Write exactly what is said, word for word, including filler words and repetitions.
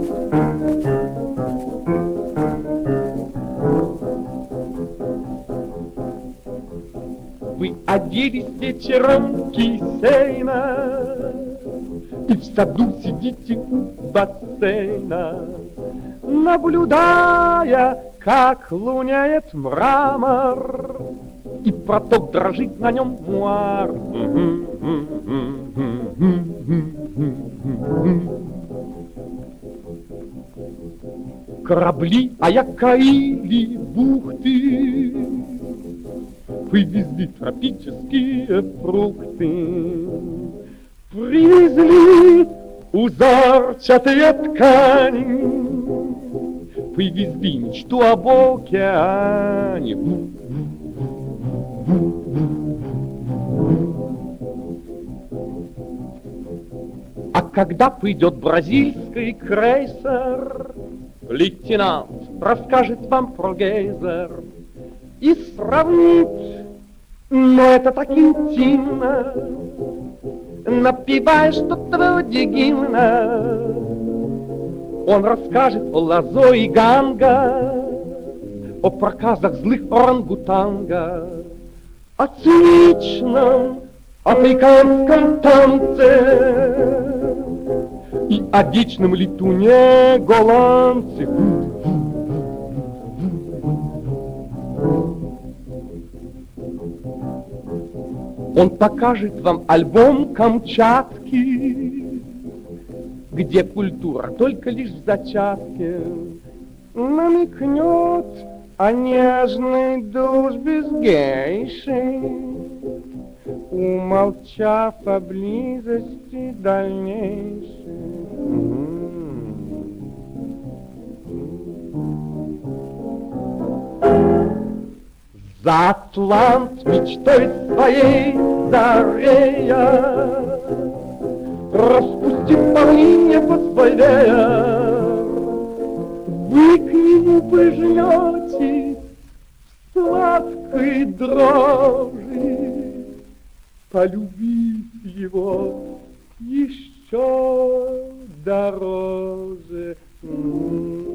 Вы оделись вечером кисейно и в саду сидите у бассейна, наблюдая, как луняет мрамор, и проток дрожит на нем муар. Корабли оякорили бухты, вывезли тропические фрукты, привезли узорчатые ткани, привезли мечту об океане. А когда придет бразильский крейсер, лейтенант расскажет вам про гейзер и сравнит, но это так интимно, напевая что-то вроде гимна. Он расскажет о Лазо и Ганга, о проказах злых орангутанга, о циничном африканском танце и о дичном летуне голландце. Он покажет вам альбом Камчатки, где культура только лишь в зачатке, намекнет о нежной дружбе с гейшей, умолчав о близости дальнейшей. За Атлант мечтой своей зарея, распустив павлинье под свой веер, вы к нему пожнете сладкой дрожи, полюбив его еще дороже.